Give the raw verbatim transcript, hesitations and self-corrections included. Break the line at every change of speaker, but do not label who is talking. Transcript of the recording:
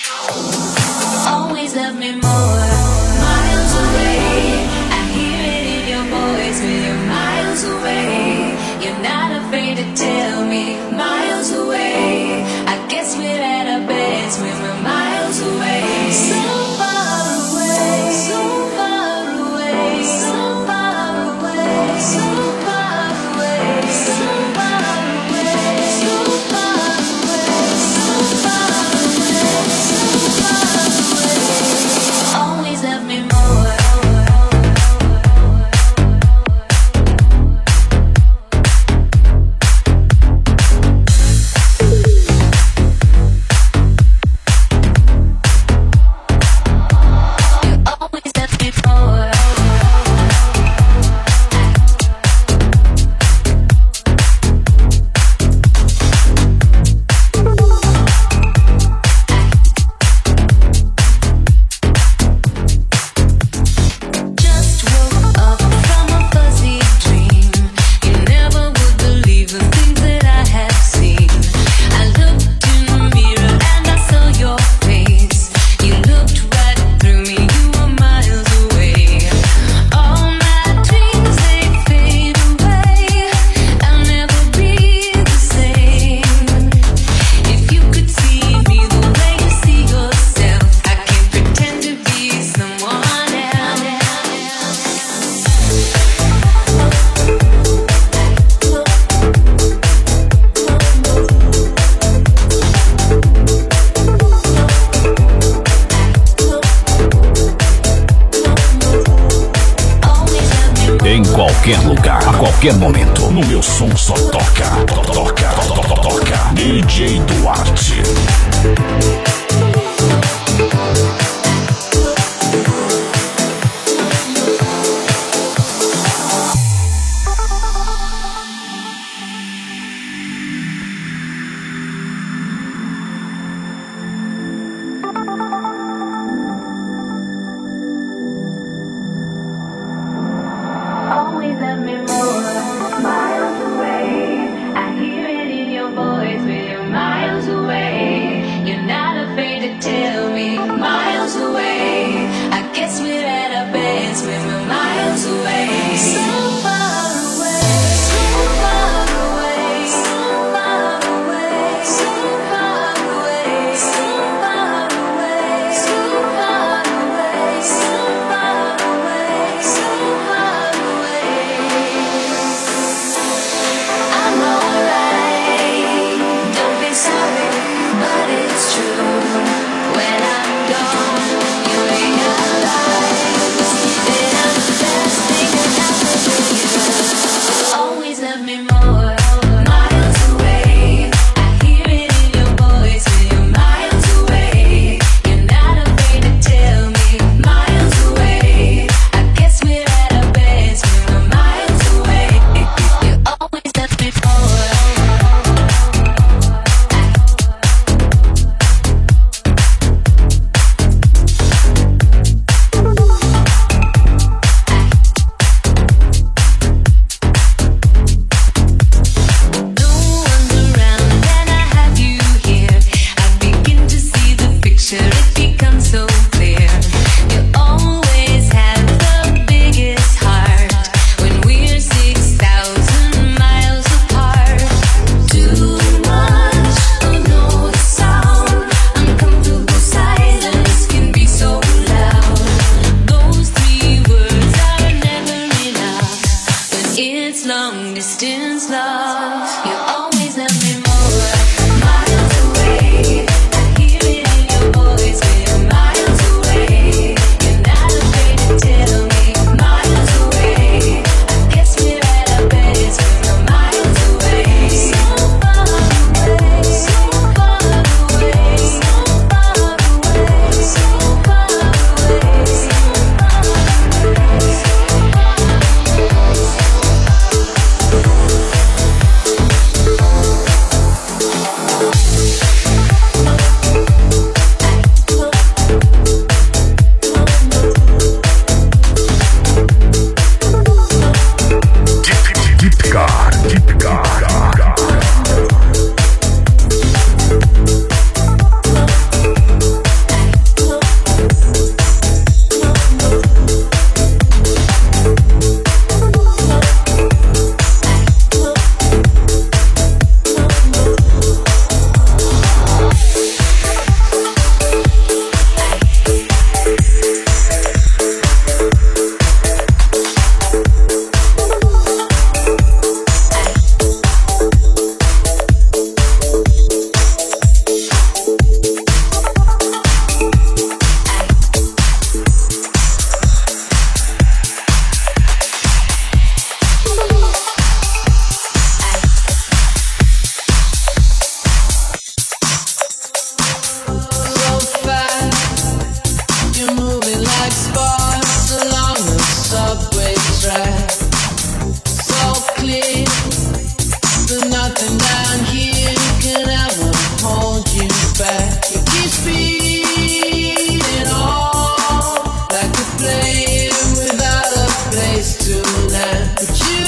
Always love me more, miles away. I hear it in your voice when you're miles away. You're not afraid to tell me, miles away. I guess we're at our best when we're miles away. So far away, so far away, so far away, so far away, so far away, so far away, so far away, so far away. Always love me more.
Qualquer momento, no meu som só toca, toca, toca, toca, toca. D J Duarte.
Miles away, you're not a
tonight, but you